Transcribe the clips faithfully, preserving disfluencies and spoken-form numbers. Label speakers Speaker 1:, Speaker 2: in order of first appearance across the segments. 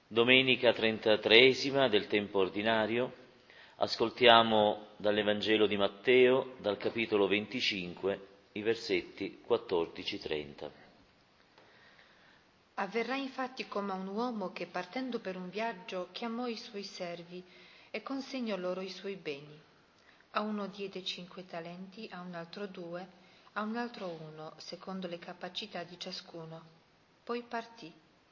Speaker 1: Domenica trentatreesima del tempo ordinario, ascoltiamo dall'Evangelo di Matteo, dal capitolo venticinque, i versetti quattordici trenta.
Speaker 2: Avverrà infatti come a un uomo che partendo per un viaggio chiamò i suoi servi e consegnò loro i suoi beni. A uno diede cinque talenti, a un altro due, a un altro uno, secondo le capacità di ciascuno. Poi partì.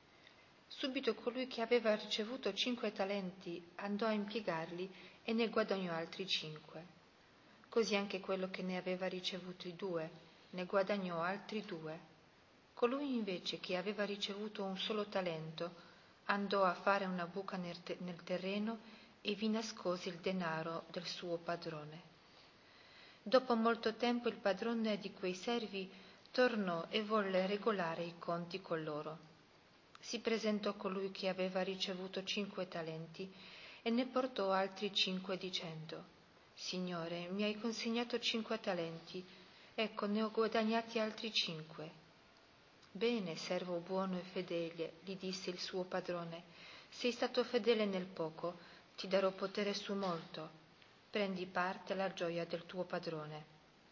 Speaker 2: Subito colui che aveva ricevuto cinque talenti andò a impiegarli e ne guadagnò altri cinque. Così anche quello che ne aveva ricevuto i due ne guadagnò altri due. Colui invece che aveva ricevuto un solo talento andò a fare una buca nel, te- nel terreno e vi nascose il denaro del suo padrone. Dopo molto tempo il padrone di quei servi tornò e volle regolare i conti con loro. Si presentò colui che aveva ricevuto cinque talenti e ne portò altri cinque dicendo: Signore, mi hai consegnato cinque talenti, ecco ne ho guadagnati altri cinque. Bene, servo buono e fedele, gli disse il suo padrone, sei stato fedele nel poco, ti darò potere su molto. Prendi parte alla gioia del tuo padrone.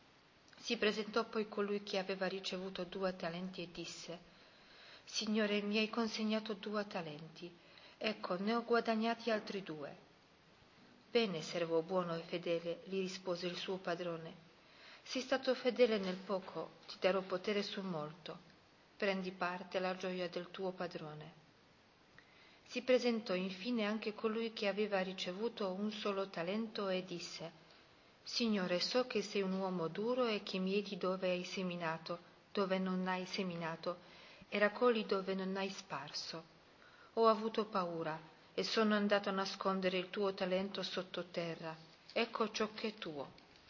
Speaker 2: Si presentò poi colui che aveva ricevuto due talenti e disse: Signore, mi hai consegnato due talenti, ecco, ne ho guadagnati altri due. Bene, servo buono e fedele, gli rispose il suo padrone, sei stato fedele nel poco, ti darò potere su molto. Prendi parte alla gioia del tuo padrone. Si presentò infine anche colui che aveva ricevuto un solo talento e disse: Signore, so che sei un uomo duro e che mieti dove hai seminato, dove non hai seminato, e raccogli dove non hai sparso. Ho avuto paura e sono andato a nascondere il tuo talento sottoterra. Ecco ciò che è tuo.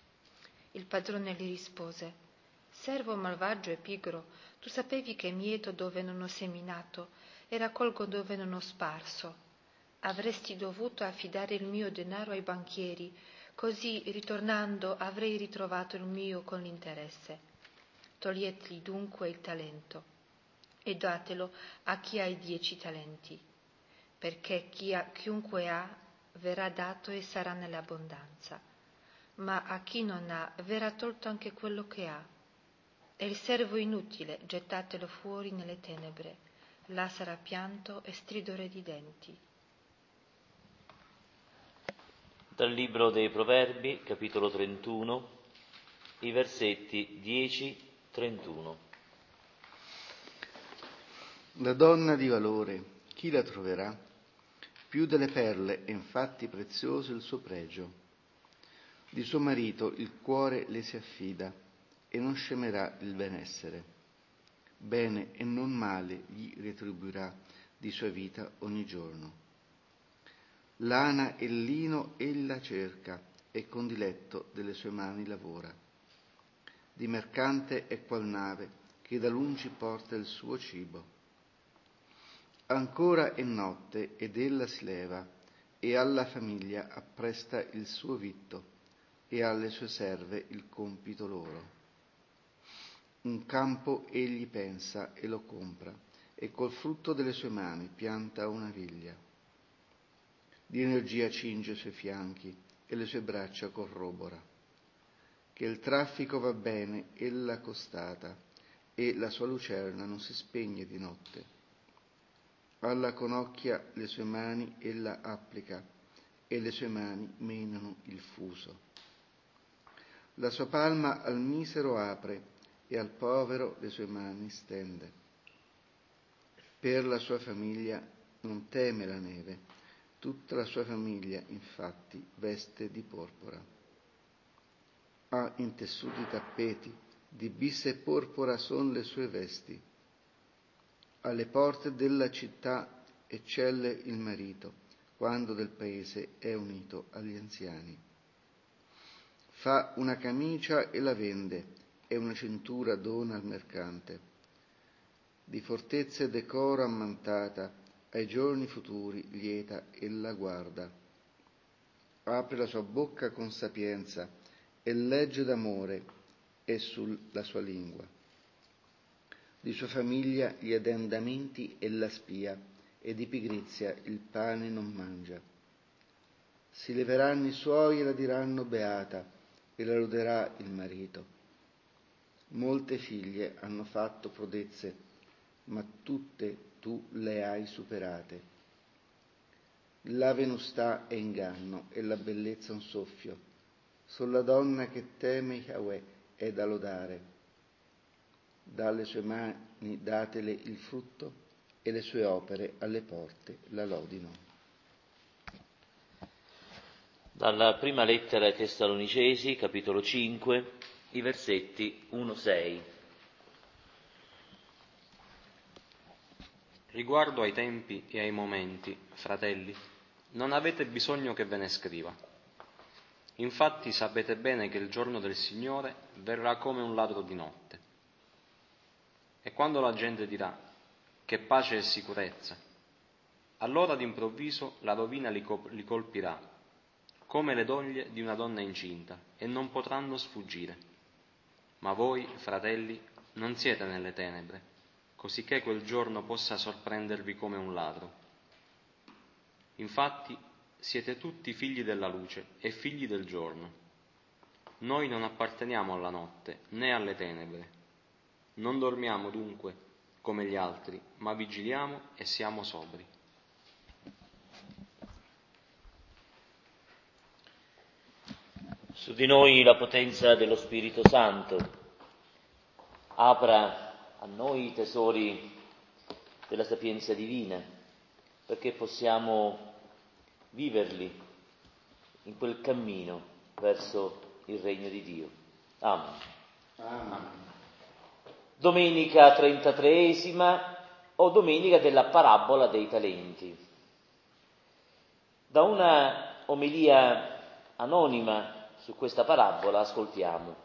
Speaker 2: Il padrone gli rispose: Servo malvagio e pigro, tu sapevi che mieto dove non ho seminato e raccolgo dove non ho sparso. Avresti dovuto affidare il mio denaro ai banchieri, così ritornando avrei ritrovato il mio con l'interesse. Toglietgli dunque il talento e datelo a chi ha i dieci talenti, perché chi ha, chiunque ha verrà dato e sarà nell'abbondanza, ma a chi non ha verrà tolto anche quello che ha. E il servo inutile gettatelo fuori nelle tenebre, là sarà pianto e stridore di denti.
Speaker 1: Dal Libro dei Proverbi, capitolo trentuno, i versetti dieci trentuno.
Speaker 3: La donna di valore, chi la troverà? Più delle perle è infatti prezioso il suo pregio. Di suo marito il cuore le si affida e non scemerà il benessere. Bene e non male gli retribuirà di sua vita ogni giorno. Lana e lino ella cerca e con diletto delle sue mani lavora. Di mercante è qual nave che da lungi porta il suo cibo. Ancora è notte ed ella si leva e alla famiglia appresta il suo vitto e alle sue serve il compito loro. Un campo egli pensa e lo compra e col frutto delle sue mani pianta una viglia. Di energia cinge i suoi fianchi e le sue braccia corrobora. Che il traffico va bene ella costata e la sua lucerna non si spegne di notte. Alla conocchia le sue mani ella applica e le sue mani menano il fuso. La sua palma al misero apre e al povero le sue mani stende. Per la sua famiglia non teme la neve, tutta la sua famiglia infatti veste di porpora. Ha intessuti tappeti, di bissa e porpora son le sue vesti. Alle porte della città eccelle il marito, quando del paese è unito agli anziani. Fa una camicia e la vende, e una cintura dona al mercante. Di fortezza e decoro ammantata, ai giorni futuri lieta ella guarda. Apre la sua bocca con sapienza, e legge d'amore è sulla sua lingua. Di sua famiglia gli addendamenti ella spia, e di pigrizia il pane non mangia. Si leveranno i suoi e la diranno beata, e la loderà il marito. Molte figlie hanno fatto prodezze, ma tutte tu le hai superate. La venustà è inganno e la bellezza un soffio. Sulla donna che teme Yahweh è da lodare. Dalle sue mani datele il frutto e le sue opere alle porte la lodino.
Speaker 1: Dalla prima lettera ai Tessalonicesi, capitolo cinque, i versetti uno sei.
Speaker 4: Riguardo ai tempi e ai momenti, fratelli, non avete bisogno che ve ne scriva. Infatti sapete bene che il giorno del Signore verrà come un ladro di notte. E quando la gente dirà che pace e sicurezza, allora d'improvviso la rovina li, cop- li colpirà, come le doglie di una donna incinta, e non potranno sfuggire. Ma voi, fratelli, non siete nelle tenebre, cosicché quel giorno possa sorprendervi come un ladro. Infatti siete tutti figli della luce e figli del giorno. Noi non apparteniamo alla notte né alle tenebre. Non dormiamo dunque come gli altri, ma vigiliamo e siamo sobri.
Speaker 1: Su di noi la potenza dello Spirito Santo apra a noi i tesori della sapienza divina, perché possiamo viverli in quel cammino verso il regno di Dio. Amen.
Speaker 3: Amen.
Speaker 1: Domenica trentatreesima o domenica della parabola dei talenti. Da una omelia anonima su questa parabola ascoltiamo.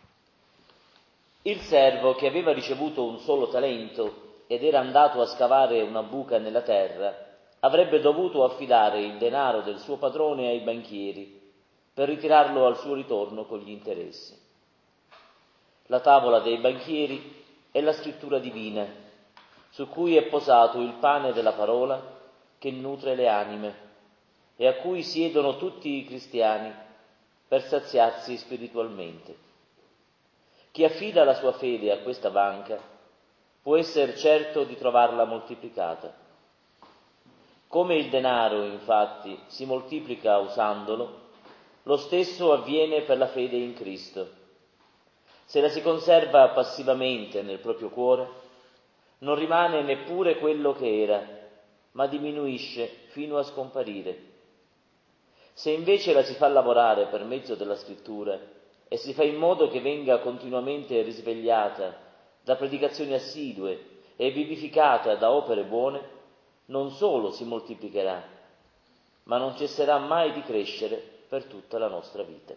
Speaker 1: Il servo che aveva ricevuto un solo talento ed era andato a scavare una buca nella terra avrebbe dovuto affidare il denaro del suo padrone ai banchieri per ritirarlo al suo ritorno con gli interessi. La tavola dei banchieri è la scrittura divina, su cui è posato il pane della parola che nutre le anime e a cui siedono tutti i cristiani per saziarsi spiritualmente. Chi affida la sua fede a questa banca può essere certo di trovarla moltiplicata. Come il denaro, infatti, si moltiplica usandolo, lo stesso avviene per la fede in Cristo. Se la si conserva passivamente nel proprio cuore, non rimane neppure quello che era, ma diminuisce fino a scomparire. Se invece la si fa lavorare per mezzo della scrittura e si fa in modo che venga continuamente risvegliata da predicazioni assidue e vivificata da opere buone, non solo si moltiplicherà, ma non cesserà mai di crescere per tutta la nostra vita.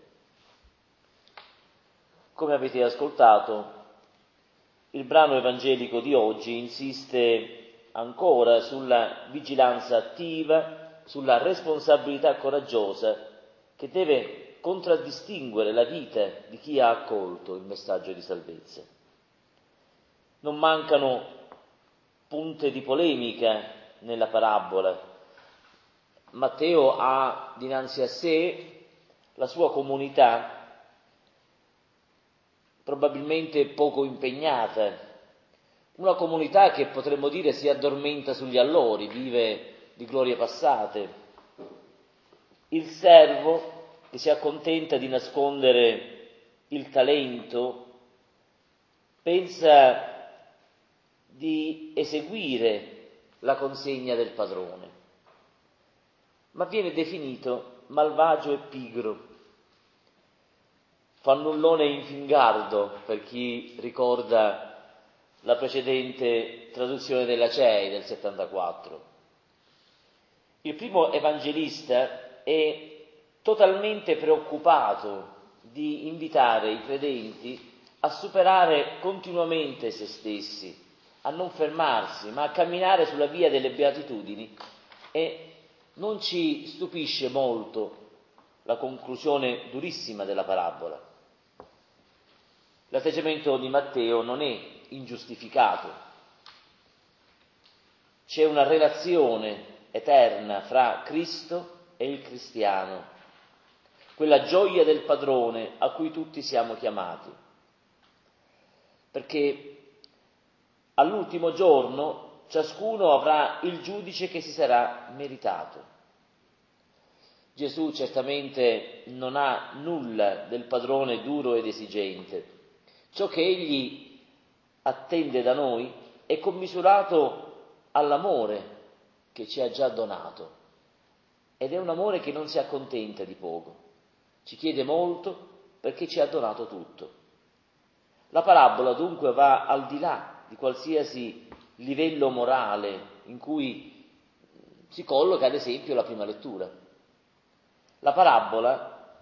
Speaker 1: Come avete ascoltato, il brano evangelico di oggi insiste ancora sulla vigilanza attiva, sulla responsabilità coraggiosa che deve contraddistinguere la vita di chi ha accolto il messaggio di salvezza. Non mancano punte di polemica nella parabola. Matteo ha dinanzi a sé la sua comunità probabilmente poco impegnata, una comunità che potremmo dire si addormenta sugli allori, vive di glorie passate. Il servo che si accontenta di nascondere il talento pensa di eseguire la consegna del padrone, ma viene definito malvagio e pigro, fannullone infingardo per chi ricorda la precedente traduzione della C E I del settantaquattro. Il primo evangelista è totalmente preoccupato di invitare i credenti a superare continuamente se stessi, a non fermarsi, ma a camminare sulla via delle beatitudini, e non ci stupisce molto la conclusione durissima della parabola. L'atteggiamento di Matteo non è ingiustificato. c'è una relazione eterna fra Cristo e il cristiano, quella gioia del padrone a cui tutti siamo chiamati, perché all'ultimo giorno ciascuno avrà il giudice che si sarà meritato. Gesù certamente non ha nulla del padrone duro ed esigente. Ciò che egli attende da noi è commisurato all'amore che ci ha già donato, ed è un amore che non si accontenta di poco, ci chiede molto perché ci ha donato tutto. La parabola dunque va al di là di qualsiasi livello morale in cui si colloca ad esempio la prima lettura. La parabola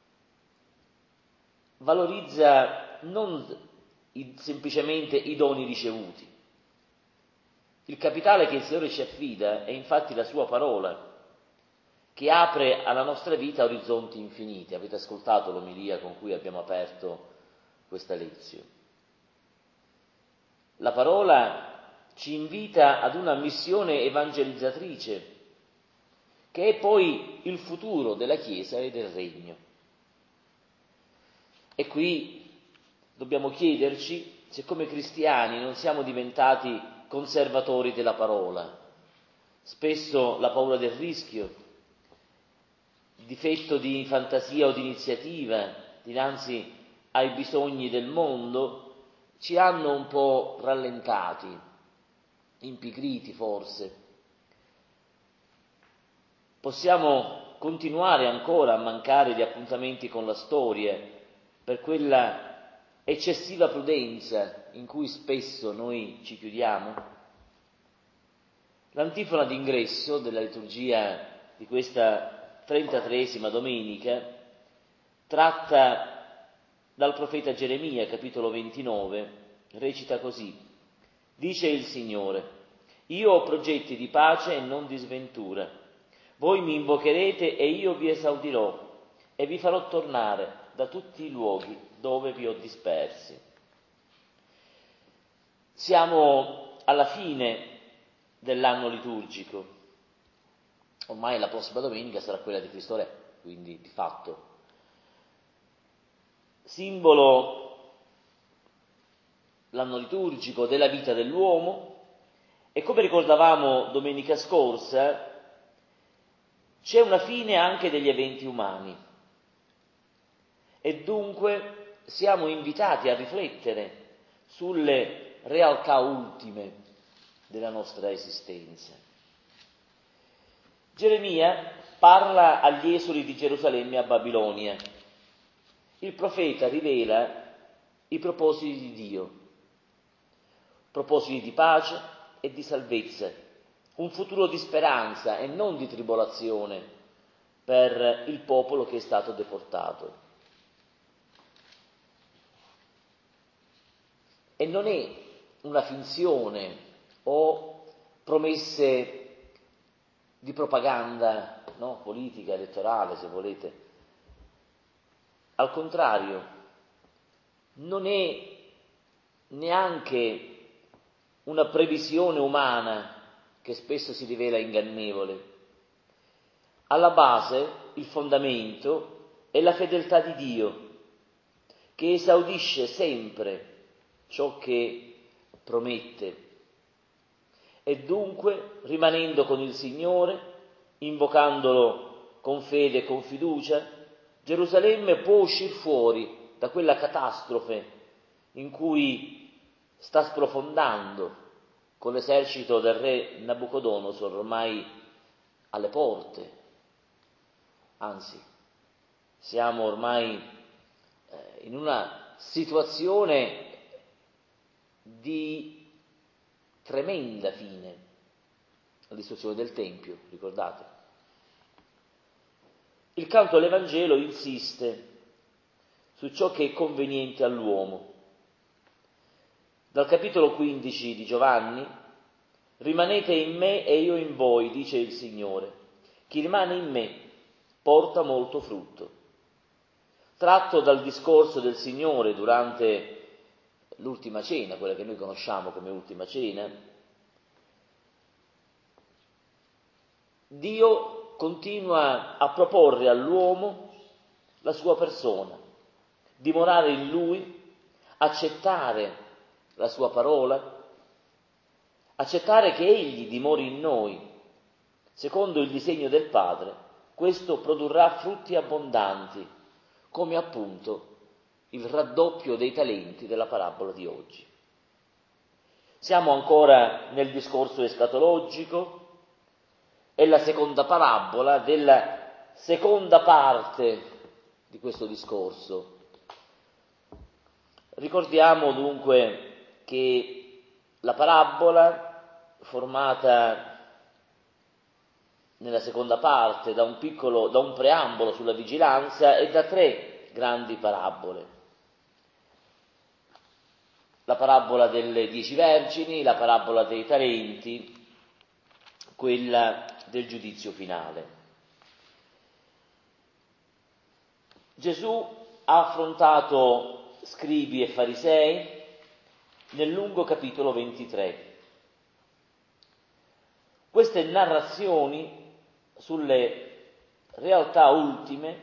Speaker 1: valorizza non semplicemente i doni ricevuti. Il capitale che il Signore ci affida è infatti la sua parola, che apre alla nostra vita orizzonti infiniti. Avete ascoltato l'omelia con cui abbiamo aperto questa lezione. La parola ci invita ad una missione evangelizzatrice, che è poi il futuro della Chiesa e del Regno. E qui dobbiamo chiederci se come cristiani non siamo diventati conservatori della parola. Spesso la paura del rischio, difetto di fantasia o di iniziativa dinanzi ai bisogni del mondo, ci hanno un po' rallentati, impigriti forse. Possiamo continuare ancora a mancare di appuntamenti con la storia per quella eccessiva prudenza in cui spesso noi ci chiudiamo? L'antifona d'ingresso della liturgia di questa trentatreesima domenica tratta dal profeta Geremia, capitolo ventinove, recita così: dice il Signore, io ho progetti di pace e non di sventura, voi mi invocherete e io vi esaudirò e vi farò tornare da tutti i luoghi dove vi ho dispersi. Siamo alla fine dell'anno liturgico, ormai la prossima domenica sarà quella di Cristo Re, quindi di fatto simbolo l'anno liturgico della vita dell'uomo, e come ricordavamo domenica scorsa c'è una fine anche degli eventi umani, e dunque siamo invitati a riflettere sulle realtà ultime della nostra esistenza. Geremia parla agli esuli di Gerusalemme a Babilonia. Il profeta rivela i propositi di Dio, propositi di pace e di salvezza, un futuro di speranza e non di tribolazione per il popolo che è stato deportato. E non è una finzione o promesse di propaganda, no, politica, elettorale, se volete. Al contrario, non è neanche una previsione umana che spesso si rivela ingannevole. Alla base, il fondamento è la fedeltà di Dio, che esaudisce sempre ciò che promette. E dunque, rimanendo con il Signore, invocandolo con fede e con fiducia, Gerusalemme può uscire fuori da quella catastrofe in cui sta sprofondando con l'esercito del re Nabucodonosor ormai alle porte. Anzi, siamo ormai eh, in una situazione di tremenda fine, la distruzione del Tempio, ricordate? Il canto all'Evangelo insiste su ciò che è conveniente all'uomo. Dal capitolo quindici di Giovanni: rimanete in me e io in voi, dice il Signore. Chi rimane in me porta molto frutto. Tratto dal discorso del Signore durante l'ultima cena, quella che noi conosciamo come ultima cena, Dio continua a proporre all'uomo la sua persona, dimorare in lui, accettare la sua parola, accettare che Egli dimori in noi, secondo il disegno del Padre. Questo produrrà frutti abbondanti, come appunto il raddoppio dei talenti della parabola di oggi. Siamo ancora nel discorso escatologico, è la seconda parabola della seconda parte di questo discorso. Ricordiamo dunque che la parabola, formata nella seconda parte da un piccolo, da un preambolo sulla vigilanza, è da tre grandi parabole. La parabola delle dieci vergini, la parabola dei talenti, quella del giudizio finale. Gesù ha affrontato scribi e farisei nel lungo capitolo ventitré. Queste narrazioni sulle realtà ultime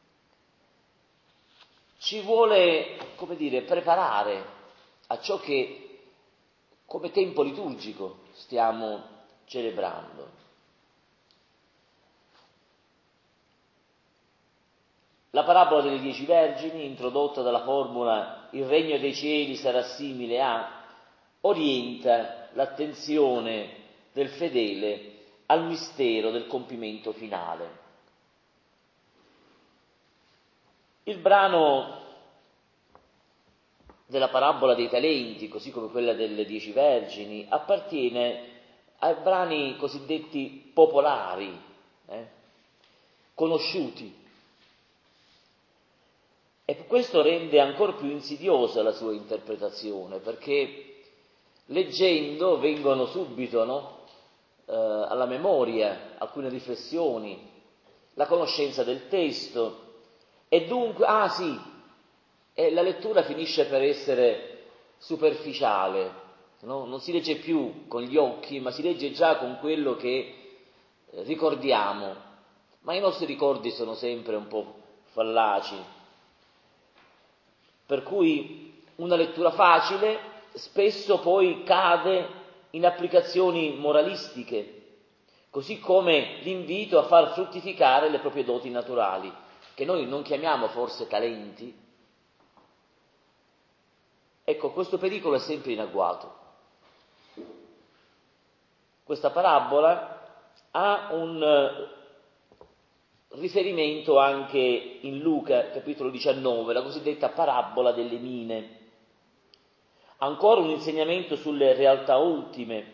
Speaker 1: ci vuole, come dire, preparare a ciò che come tempo liturgico stiamo celebrando. La parabola delle dieci vergini, introdotta dalla formula "il regno dei cieli sarà simile a", orienta l'attenzione del fedele al mistero del compimento finale. Il brano della parabola dei talenti, così come quella delle dieci vergini, appartiene ai brani cosiddetti popolari, eh, conosciuti. E questo rende ancora più insidiosa la sua interpretazione, perché leggendo vengono subito, no, eh, alla memoria alcune riflessioni, la conoscenza del testo, e dunque, ah sì, e la lettura finisce per essere superficiale, no? Non si legge più con gli occhi, ma si legge già con quello che ricordiamo, ma i nostri ricordi sono sempre un po' fallaci, per cui una lettura facile spesso poi cade in applicazioni moralistiche, così come l'invito a far fruttificare le proprie doti naturali, che noi non chiamiamo forse talenti. Ecco, questo pericolo è sempre in agguato. Questa parabola ha un riferimento anche in Luca, capitolo diciannove, la cosiddetta parabola delle mine. Ancora un insegnamento sulle realtà ultime.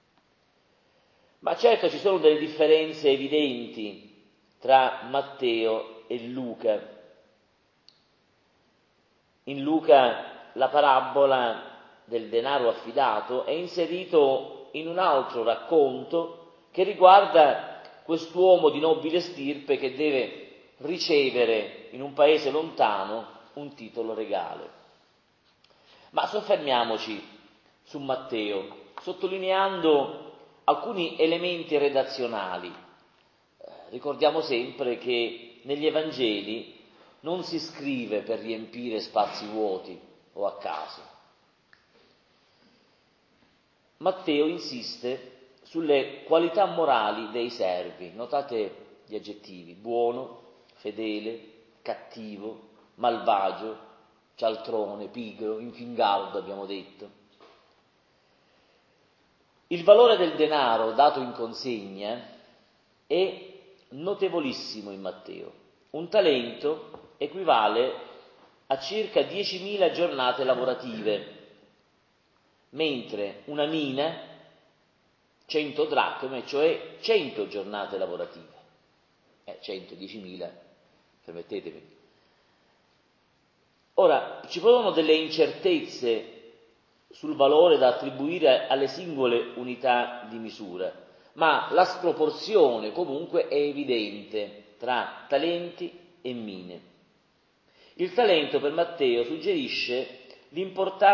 Speaker 1: Ma certo ci sono delle differenze evidenti tra Matteo e Luca. In Luca la parabola del denaro affidato è inserito in un altro racconto che riguarda quest'uomo di nobile stirpe che deve ricevere in un paese lontano un titolo regale. Ma soffermiamoci su Matteo, sottolineando alcuni elementi redazionali. Ricordiamo sempre che negli Evangeli non si scrive per riempire spazi vuoti o a caso. Matteo insiste sulle qualità morali dei servi, notate gli aggettivi: buono, fedele, cattivo, malvagio, cialtrone, pigro, infingardo, abbiamo detto. Il valore del denaro dato in consegna è notevolissimo in Matteo. Un talento equivale a circa diecimila giornate lavorative, mentre una mina, cento dracme, cioè cento giornate lavorative. Eh, cento, diecimila, permettetemi. Ora, ci sono delle incertezze sul valore da attribuire alle singole unità di misura, ma la sproporzione comunque è evidente tra talenti e mine. Il talento per Matteo suggerisce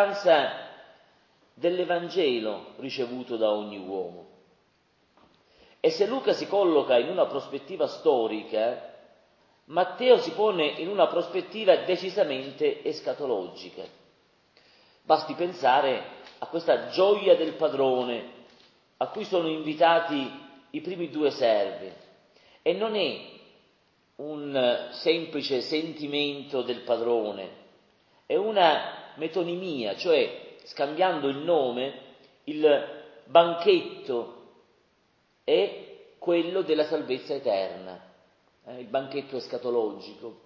Speaker 1: l'importanza dell'Evangelo ricevuto da ogni uomo. E se Luca si colloca in una prospettiva storica, Matteo si pone in una prospettiva decisamente escatologica. Basti pensare a questa gioia del padrone a cui sono invitati i primi due servi, e non è un semplice sentimento del padrone, è una metonimia, cioè scambiando il nome, il banchetto è quello della salvezza eterna, eh, il banchetto escatologico.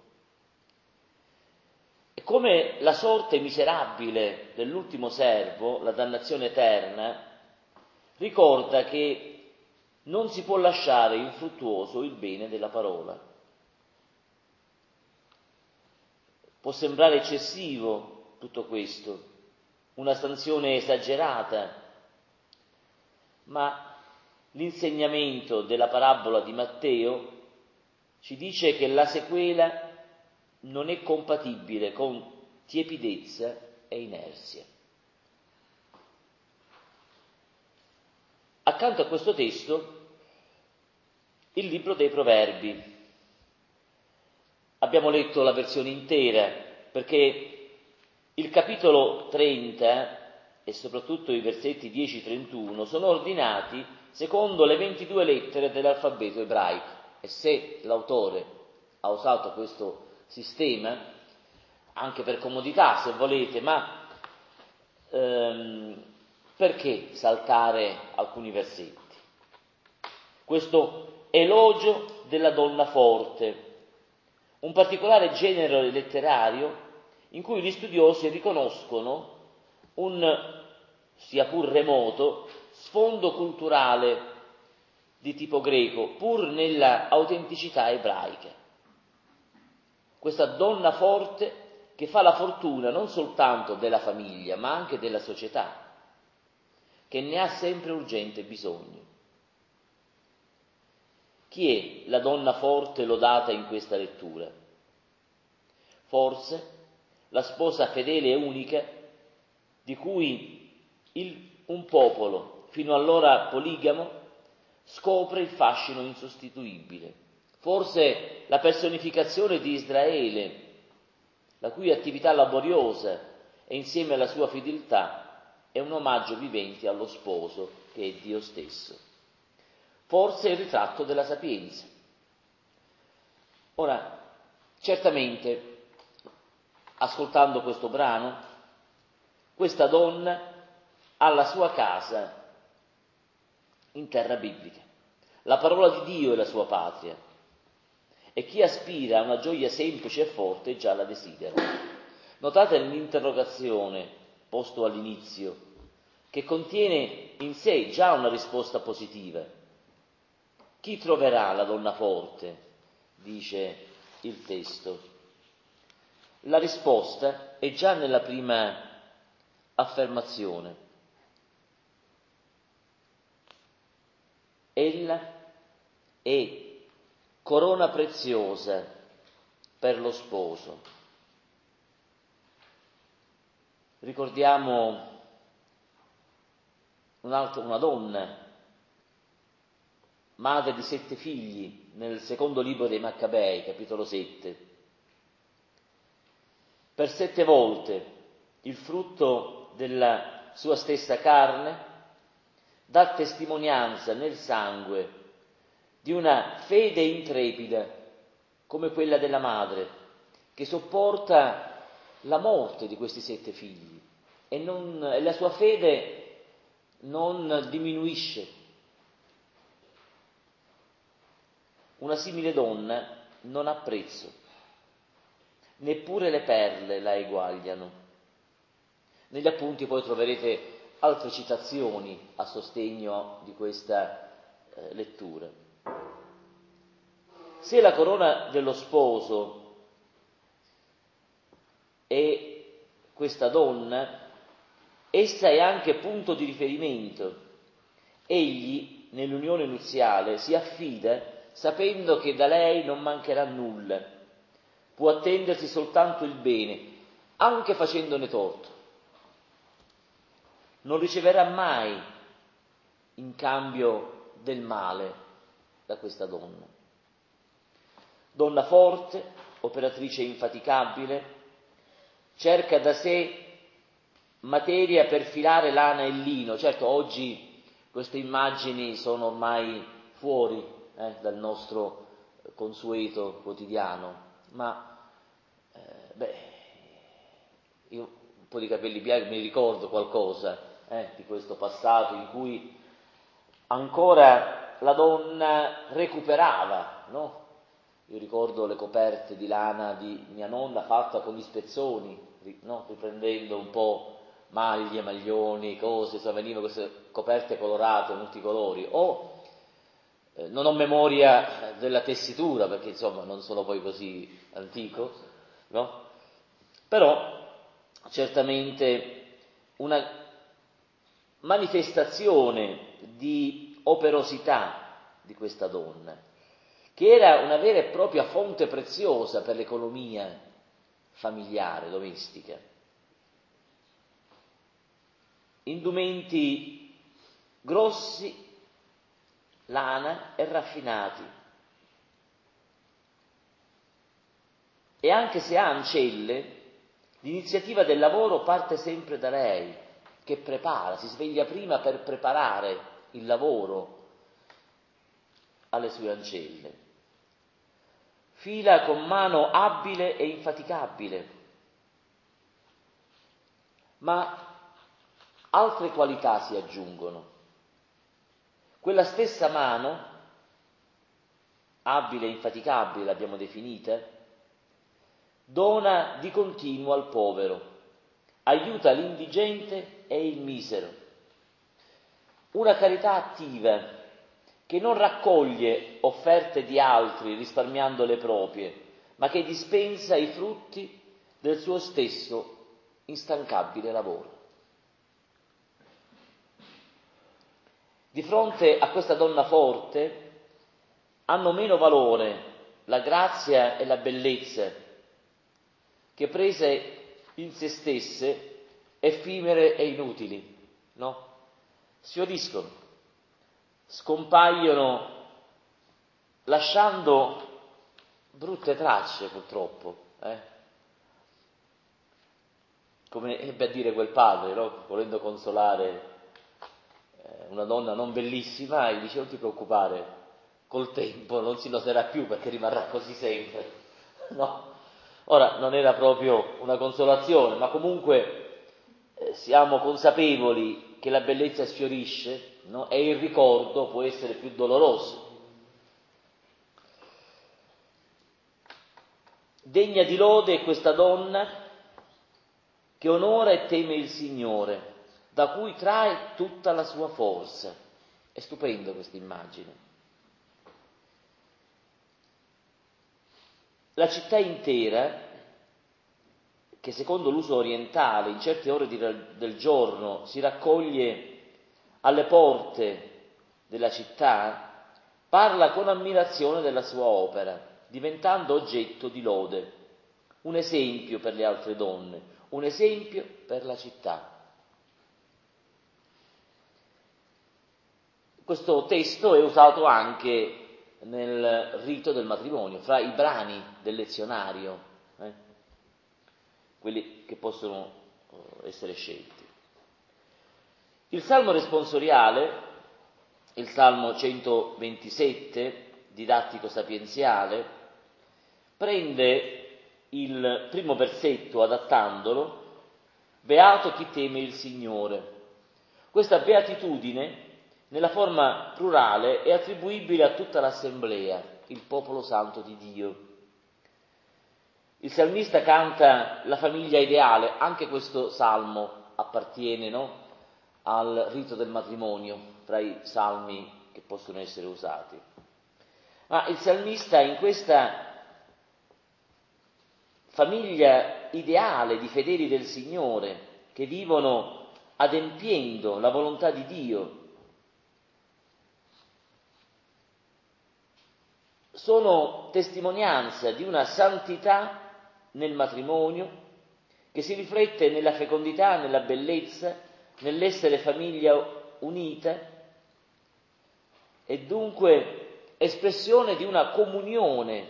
Speaker 1: E come la sorte miserabile dell'ultimo servo, la dannazione eterna, ricorda che non si può lasciare infruttuoso il bene della parola. Può sembrare eccessivo tutto questo, una sanzione esagerata, ma l'insegnamento della parabola di Matteo ci dice che la sequela non è compatibile con tiepidezza e inerzia. Accanto a questo testo, il libro dei Proverbi. Abbiamo letto la versione intera perché il capitolo trenta e soprattutto i versetti dieci trentuno sono ordinati secondo le ventidue lettere dell'alfabeto ebraico, e se l'autore ha usato questo sistema, anche per comodità se volete, ma ehm, perché saltare alcuni versetti? Questo elogio della donna forte, un particolare genere letterario in cui gli studiosi riconoscono un, sia pur remoto, sfondo culturale di tipo greco, pur nella autenticità ebraica. Questa donna forte che fa la fortuna non soltanto della famiglia, ma anche della società, che ne ha sempre urgente bisogno. Chi è la donna forte lodata in questa lettura? Forse la sposa fedele e unica di cui il, un popolo, fino allora poligamo, scopre il fascino insostituibile. Forse la personificazione di Israele, la cui attività laboriosa e insieme alla sua fedeltà è un omaggio vivente allo sposo che è Dio stesso. Forse il ritratto della sapienza. Ora, certamente, ascoltando questo brano, questa donna ha la sua casa in terra biblica. La parola di Dio è la sua patria e chi aspira a una gioia semplice e forte già la desidera. Notate l'interrogazione posto all'inizio, che contiene in sé già una risposta positiva. Chi troverà la donna forte? Dice il testo. La risposta è già nella prima affermazione. Ella è corona preziosa per lo sposo. Ricordiamo un'altra, una donna, madre di sette figli, nel secondo libro dei Maccabei, capitolo sette. Per sette volte il frutto della sua stessa carne dà testimonianza nel sangue di una fede intrepida come quella della madre, che sopporta la morte di questi sette figli e, non, e la sua fede non diminuisce. Una simile donna non ha prezzo, neppure le perle la eguagliano. Negli appunti poi troverete altre citazioni a sostegno di questa eh, lettura. Se la corona dello sposo è questa donna, essa è anche punto di riferimento. Egli, nell'unione nuziale, si affida sapendo che da lei non mancherà nulla, può attendersi soltanto il bene, anche facendone torto. Non riceverà mai in cambio del male, da questa donna. Donna forte, operatrice infaticabile, cerca da sé materia per filare lana e lino. Certo, oggi queste immagini sono ormai fuori eh, dal nostro consueto quotidiano, ma eh, beh, io un po' di capelli bianchi mi ricordo qualcosa eh, di questo passato in cui ancora la donna recuperava, no? Io ricordo le coperte di lana di mia nonna fatta con gli spezzoni, no? Riprendendo un po' maglie, maglioni, cose, insomma, venivano queste coperte colorate, multicolori. O eh, non ho memoria della tessitura, perché insomma non sono poi così antico, no? Però certamente una manifestazione di operosità di questa donna, che era una vera e propria fonte preziosa per l'economia familiare, domestica. Indumenti grossi, lana e raffinati. E anche se ha ancelle, l'iniziativa del lavoro parte sempre da lei, che prepara, si sveglia prima per preparare il lavoro alle sue ancelle. Fila con mano abile e infaticabile, ma altre qualità si aggiungono. Quella stessa mano, abile e infaticabile l'abbiamo definita, dona di continuo al povero, aiuta l'indigente e il misero. Una carità attiva che non raccoglie offerte di altri risparmiando le proprie, ma che dispensa i frutti del suo stesso instancabile lavoro. Di fronte a questa donna forte hanno meno valore la grazia e la bellezza, che prese in se stesse effimere e inutili, no? Sfioriscono, scompaiono, lasciando brutte tracce purtroppo, eh? Come ebbe a dire quel padre, no? Volendo consolare eh, una donna non bellissima, e gli dice: non ti preoccupare, col tempo non si noterà più perché rimarrà così sempre, no? Ora, non era proprio una consolazione, ma comunque eh, siamo consapevoli che la bellezza sfiorisce, no? E il ricordo può essere più doloroso. Degna di lode è questa donna che onora e teme il Signore, da cui trae tutta la sua forza. È stupenda questa immagine. La città intera, che secondo l'uso orientale in certe ore di, del giorno si raccoglie alle porte della città, parla con ammirazione della sua opera, diventando oggetto di lode, un esempio per le altre donne, un esempio per la città. Questo testo è usato anche nel rito del matrimonio, fra i brani del lezionario, eh? quelli che possono essere scelti. Il salmo responsoriale, il salmo centoventisette, didattico sapienziale, prende il primo versetto adattandolo: beato chi teme il Signore. Questa beatitudine, nella forma plurale, è attribuibile a tutta l'assemblea, il popolo santo di Dio. Il salmista canta la famiglia ideale, anche questo salmo appartiene, no, al rito del matrimonio, fra i salmi che possono essere usati. Ma il salmista in questa famiglia ideale di fedeli del Signore, che vivono adempiendo la volontà di Dio, sono testimonianza di una santità nel matrimonio che si riflette nella fecondità, nella bellezza, nell'essere famiglia unita, e dunque espressione di una comunione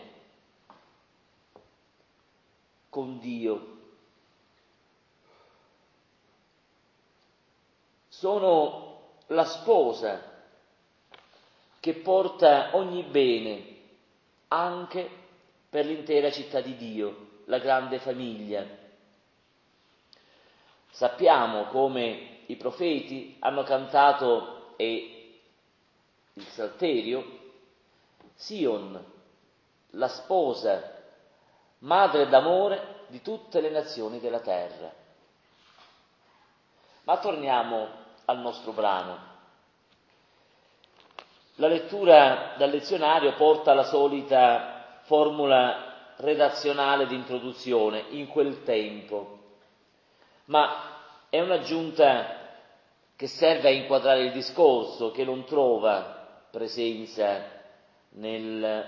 Speaker 1: con Dio. Sono la sposa che porta ogni bene anche per l'intera città di Dio, la grande famiglia. Sappiamo come i profeti hanno cantato e il Salterio, Sion, la sposa, madre d'amore di tutte le nazioni della terra. Ma torniamo al nostro brano. La lettura dal lezionario porta la solita formula redazionale di introduzione, in quel tempo, ma è un'aggiunta che serve a inquadrare il discorso, che non trova presenza nel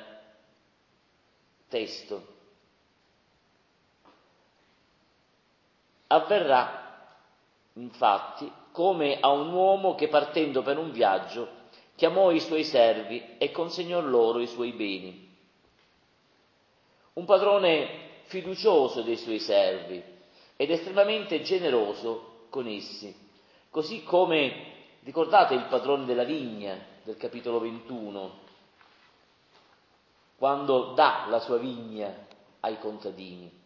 Speaker 1: testo. Avverrà, infatti, come a un uomo che partendo per un viaggio chiamò i suoi servi e consegnò loro i suoi beni. Un padrone fiducioso dei suoi servi ed estremamente generoso con essi, così come, ricordate il padrone della vigna del capitolo ventuno, quando dà la sua vigna ai contadini.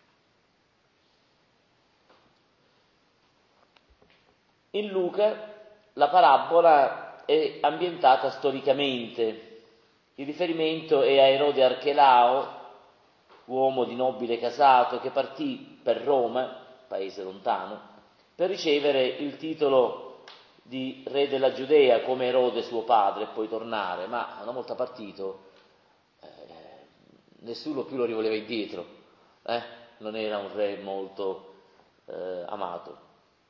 Speaker 1: In Luca la parabola è ambientata storicamente. Il riferimento è a Erode Archelao, uomo di nobile casato, che partì per Roma, paese lontano, per ricevere il titolo di re della Giudea come Erode suo padre e poi tornare, ma una volta partito eh, nessuno più lo rivoleva indietro, eh? Non era un re molto eh, amato.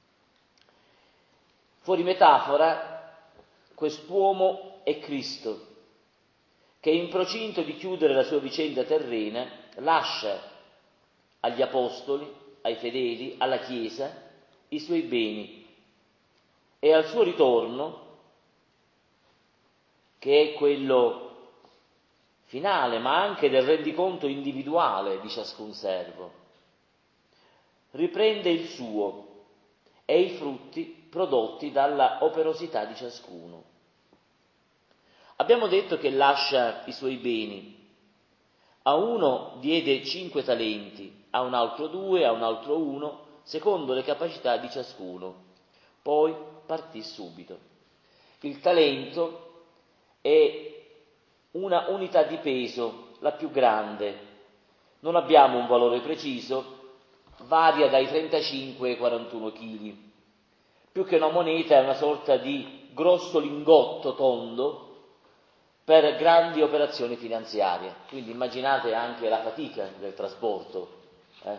Speaker 1: Fuori metafora, quest'uomo è Cristo, che in procinto di chiudere la sua vicenda terrena lascia agli apostoli, ai fedeli, alla Chiesa, i suoi beni e al suo ritorno, che è quello finale, ma anche del rendiconto individuale di ciascun servo, riprende il suo e i frutti prodotti dalla operosità di ciascuno. Abbiamo detto che lascia i suoi beni. A uno diede cinque talenti, a un altro due, a un altro uno, secondo le capacità di ciascuno. Poi partì subito. Il talento è una unità di peso, la più grande. Non abbiamo un valore preciso, varia dai trentacinque ai quarantuno chili. Più che una moneta è una sorta di grosso lingotto tondo per grandi operazioni finanziarie. Quindi immaginate anche la fatica del trasporto. Eh?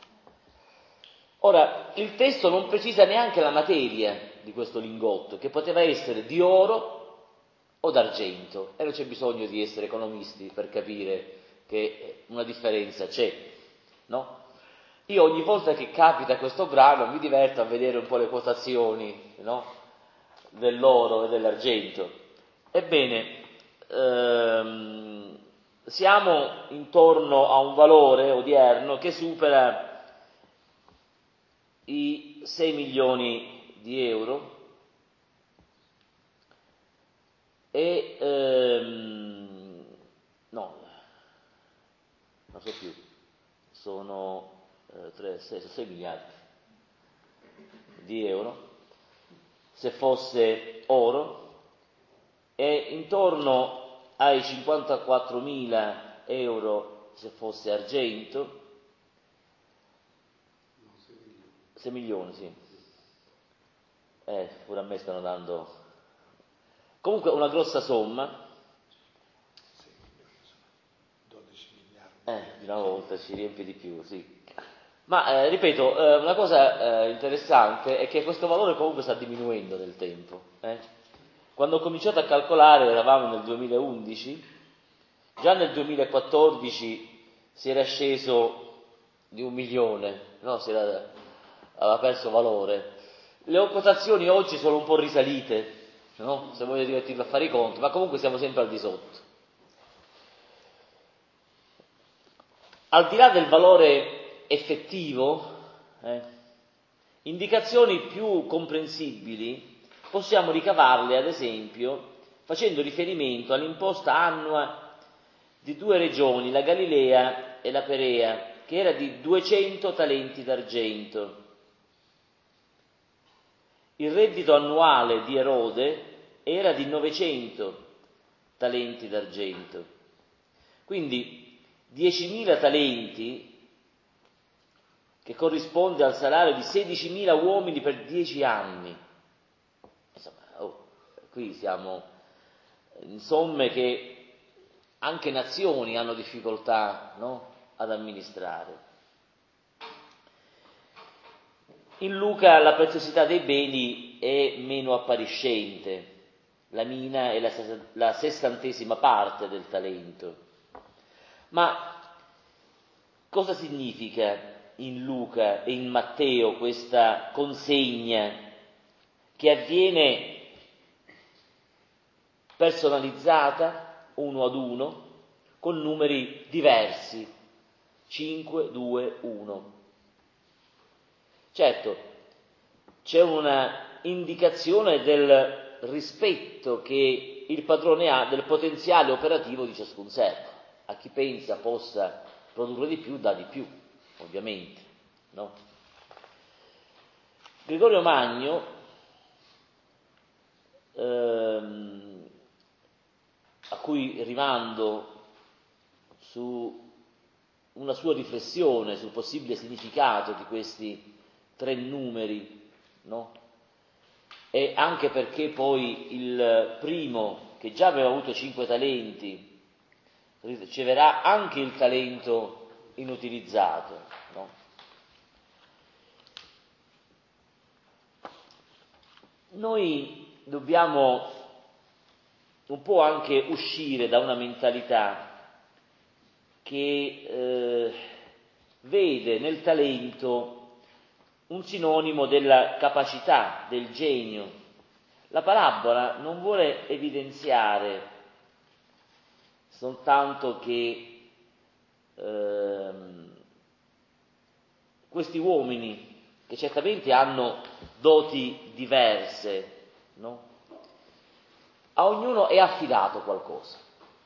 Speaker 1: Ora, il testo non precisa neanche la materia di questo lingotto, che poteva essere di oro o d'argento, e non c'è bisogno di essere economisti per capire che una differenza c'è, no? Io ogni volta che capita questo brano mi diverto a vedere un po' le quotazioni, no? Dell'oro e dell'argento. Ebbene, ehm, siamo intorno a un valore odierno che supera i sei milioni di euro e ehm, no, non so più, sono tre, sei, sei miliardi di euro se fosse oro, e intorno ai cinquantaquattromila euro se fosse argento, sei milioni, sì. Eh, pure a me stanno dando comunque una grossa somma.
Speaker 5: dodici miliardi.
Speaker 1: Eh, di una volta ci riempie di più, sì. Ma, eh, ripeto, eh, una cosa eh, interessante è che questo valore comunque sta diminuendo nel tempo. Eh? Quando ho cominciato a calcolare, eravamo nel duemilaundici, già nel duemilaquattordici si era sceso di un milione, no? Si era, aveva perso valore. Le quotazioni oggi sono un po' risalite, no? Se voglio divertirvi a fare i conti, ma comunque siamo sempre al di sotto. Al di là del valore effettivo, eh, indicazioni più comprensibili possiamo ricavarle, ad esempio, facendo riferimento all'imposta annua di due regioni, la Galilea e la Perea, che era di duecento talenti d'argento. Il reddito annuale di Erode era di novecento talenti d'argento. Quindi diecimila talenti, che corrisponde al salario di sedicimila uomini per dieci anni. Insomma, oh, qui siamo in somme che anche nazioni hanno difficoltà, no, ad amministrare. In Luca la preziosità dei beni è meno appariscente, la mina è la, la sessantesima parte del talento. Ma cosa significa in Luca e in Matteo questa consegna che avviene personalizzata, uno ad uno, con numeri diversi, cinque, due, uno? Certo, c'è una indicazione del rispetto che il padrone ha del potenziale operativo di ciascun servo. A chi pensa possa produrre di più, dà di più, ovviamente, no? Gregorio Magno, ehm, a cui rimando su una sua riflessione sul possibile significato di questi tre numeri, no? E anche perché poi il primo, che già aveva avuto cinque talenti, riceverà anche il talento inutilizzato, no? Noi dobbiamo un po' anche uscire da una mentalità che eh, vede nel talento un sinonimo della capacità, del genio. La parabola non vuole evidenziare soltanto che ehm, questi uomini, che certamente hanno doti diverse, no? A ognuno è affidato qualcosa.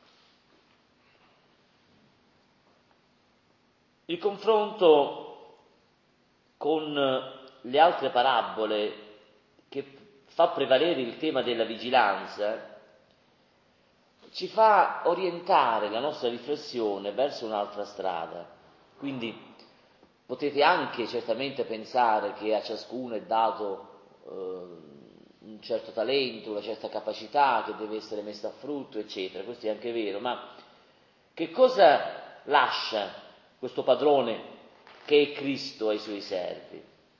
Speaker 1: Il confronto con le altre parabole che fa prevalere il tema della vigilanza ci fa orientare la nostra riflessione verso un'altra strada. Quindi potete anche certamente pensare che a ciascuno è dato eh, un certo talento, una certa capacità che deve essere messa a frutto, eccetera. Questo è anche vero, ma che cosa lascia questo padrone che è Cristo ai suoi servi?